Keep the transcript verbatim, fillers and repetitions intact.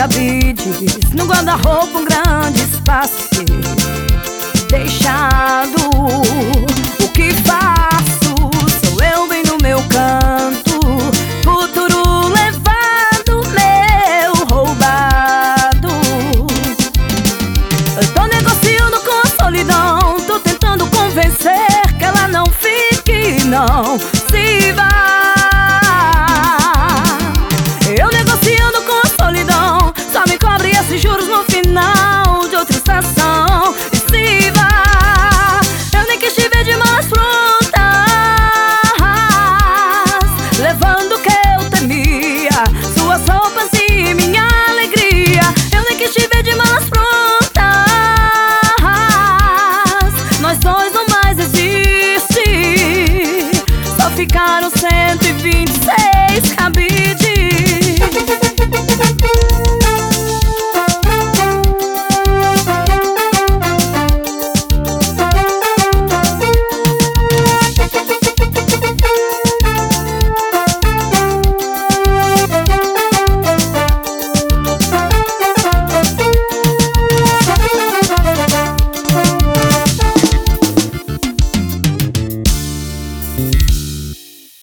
cabides, no guarda-roupa um grande espaço deixado. O que faço? Sou eu bem no meu canto, futuro levado, meu roubado. Eu tô negociando com a solidão, tô tentando convencer que ela não fique, não se vá. Eu negociando com a solidão, só me cobre esses juros no final de outra estação. E se vá, eu nem quis te ver de mãos prontas, levando o que eu temia, suas roupas e minha alegria. Eu nem quis te ver de mãos prontas, nós dois não mais existe. Só ficaram cento e vinte e seis